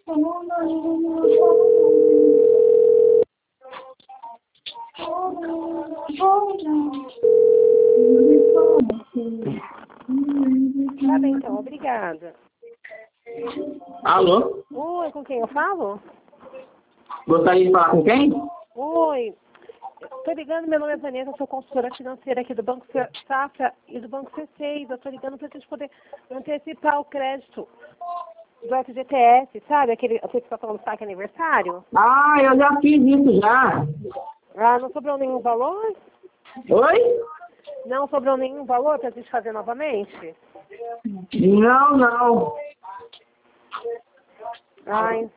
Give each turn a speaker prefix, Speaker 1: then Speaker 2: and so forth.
Speaker 1: Tá bem, então, obrigada.
Speaker 2: Alô?
Speaker 1: Oi, com quem eu falo?
Speaker 2: Gostaria de falar com quem?
Speaker 1: Oi, tô ligando, meu nome é Vanessa, sou consultora financeira aqui do Banco Safra e do Banco C6. Eu tô ligando pra gente poder antecipar o crédito do FGTS, sabe? Aquele que tá falando saque aniversário.
Speaker 2: Ah, eu já fiz isso já.
Speaker 1: Ah, não sobrou nenhum valor?
Speaker 2: Oi?
Speaker 1: Não sobrou nenhum valor pra gente fazer novamente?
Speaker 2: Não, não.
Speaker 1: Ai,